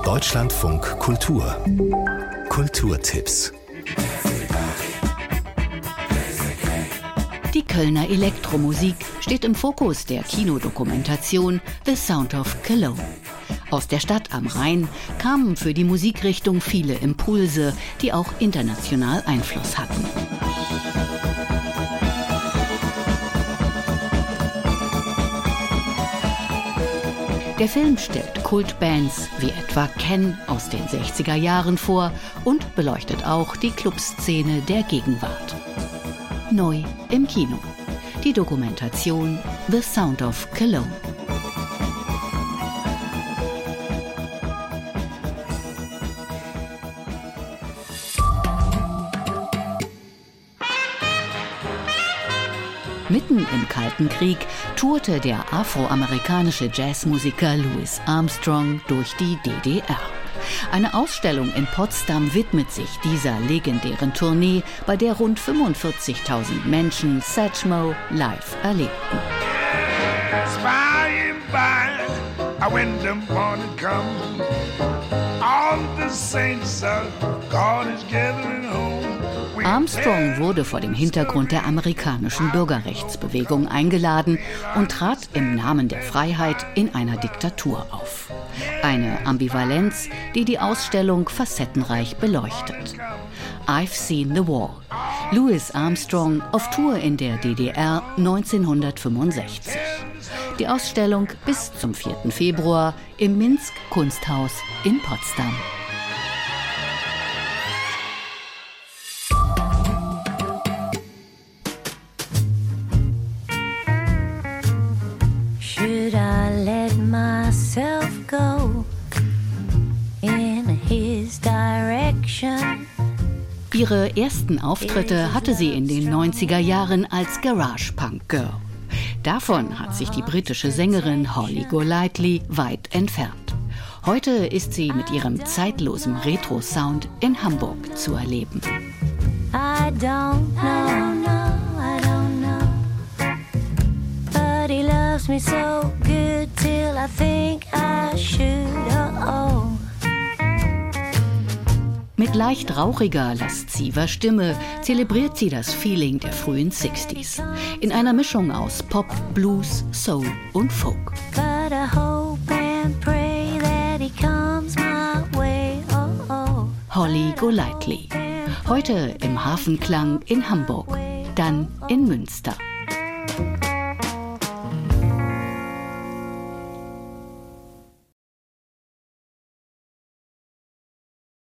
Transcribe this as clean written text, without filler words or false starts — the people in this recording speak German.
Deutschlandfunk Kultur. Kulturtipps. Die Kölner Elektromusik steht im Fokus der Kinodokumentation The Sound of Cologne. Aus der Stadt am Rhein kamen für die Musikrichtung viele Impulse, die auch international Einfluss hatten. Der Film stellt Kultbands wie etwa Ken aus den 60er Jahren vor und beleuchtet auch die Clubszene der Gegenwart. Neu im Kino. Die Dokumentation The Sound of Cologne. Mitten im Kalten Krieg tourte der afroamerikanische Jazzmusiker Louis Armstrong durch die DDR. Eine Ausstellung in Potsdam widmet sich dieser legendären Tournee, bei der rund 45.000 Menschen Satchmo live erlebten. Armstrong wurde vor dem Hintergrund der amerikanischen Bürgerrechtsbewegung eingeladen und trat im Namen der Freiheit in einer Diktatur auf. Eine Ambivalenz, die die Ausstellung facettenreich beleuchtet. I've Seen the War. Louis Armstrong auf Tour in der DDR 1965. Die Ausstellung bis zum 4. Februar im Minsk Kunsthaus in Potsdam. Should I let myself go in his direction? Ihre ersten Auftritte hatte sie in den 90er Jahren als Garage-Punk-Girl. Davon hat sich die britische Sängerin Holly Golightly weit entfernt. Heute ist sie mit ihrem zeitlosen Retro-Sound in Hamburg zu erleben. I don't know, but he loves me so good till I think I should, oh. Mit leicht rauchiger, lasziver Stimme zelebriert sie das Feeling der frühen 60s. In einer Mischung aus Pop, Blues, Soul und Folk. But I hope and pray that he comes my way, oh, oh. Holly Golightly. Heute im Hafenklang in Hamburg, dann in Münster.